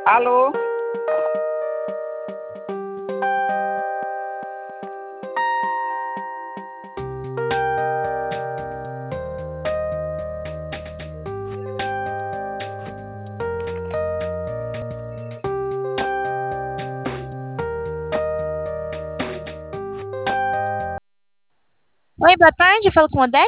Alô? Oi, boa tarde. Falo com a Odete.